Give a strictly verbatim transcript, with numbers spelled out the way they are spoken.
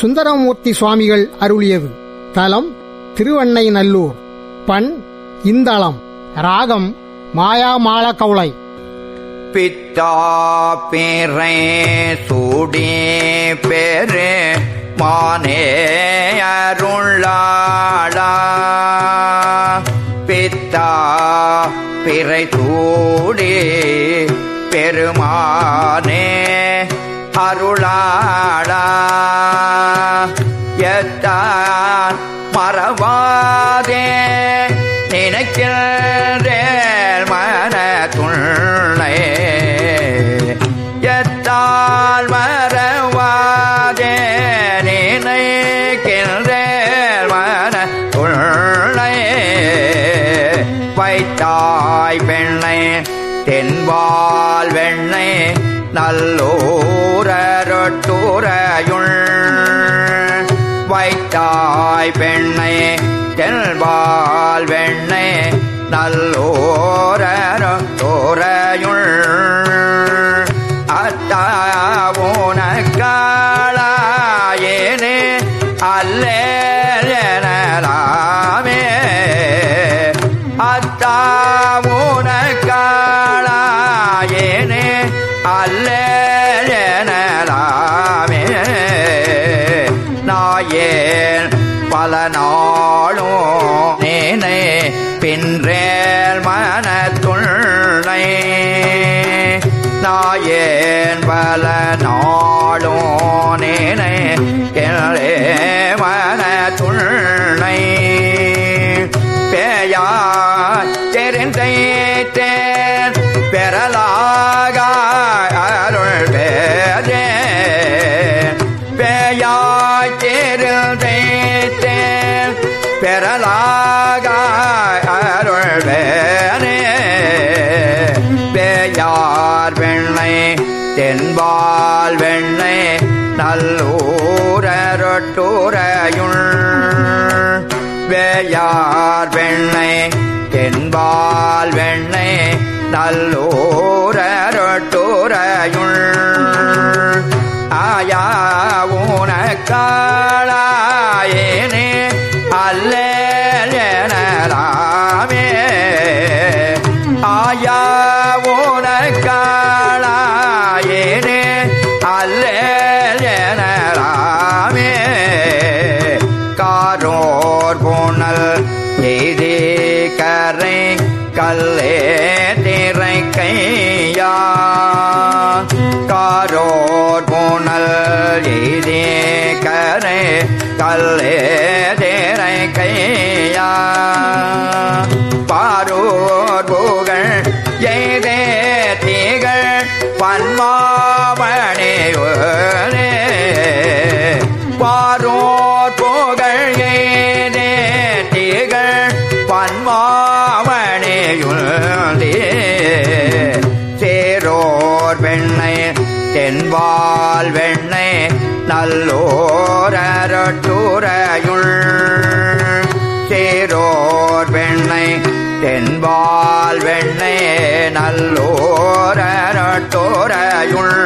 சுந்தரமூர்த்தி சுவாமிகள் அருளியது. தலம் திருவண்ணைநல்லூர். பண் இந்தளம். ராகம் மாயாமாள கவுளை. பித்தா பேரை சூடி பேரு மானே அருளாளா. பித்தா பிறை சூடி பெருமானே அருளாளா. எத்தான் மறவாதே நினைக்கின்றேன் மனத்துள்ளே. எத்தால் மறவாதே நினைக்கின்றேன் மனத்துள்ளே. வைத்தாய் பெண்ணை தென்பால் வெண்ணை நல்லூரொட்டுரையுள். வைத்தாய் பெண்ணை தென்பால் வெண்ணை நல்லூரொட்டுரையுள். அத்தாவுனக்காளாயேனே அல்லேலாமே. அத்தாவுனக்காளாயேனே அல்லேலாமே. நாயேன் பல நாளும் நேனே பின்றேல் மனத்துள்ளை. நாயேன் பல நாளும் நேனே என்னே மனத்துள்ளை. பேயாய் தெரிந்தேன் பெறலாக அருள் பேரே. பேயாய் தெரிந்தேன் பெறலாக அருள் பேரே. பேயார் வெண்ணை தென்பால் வெண்ணை நல்லூரொட்டுரையுள். வேயார் வெண்ணை தென்பால் வெண்ணை நல்லூரொட்டுரையுள். ஆயா உனக்காளாயேனே அல்லேலாமே. ஆயா உனக்காளாயேனே அல்லேலாமே. காரோர் புனல் எய்தே கரை கல்லே திரை கையா. காரோர் புனல் எய்தே கரை கல்லே திரை கையா. பாரோர் புகழ் எய்தே தீகள் பன்மாமணியோரே. பாரோர் புகழ் எய்தே தீகள் பன்மாமணியுள்ளே. சேரோர் வெண்ணை தென்பால் வெண்ணை நல்லூரொட்டுரையுள். சேரோர் வெண்ணை தென்பால் வெண்ணை நல்லூரொட்டுரையுள்.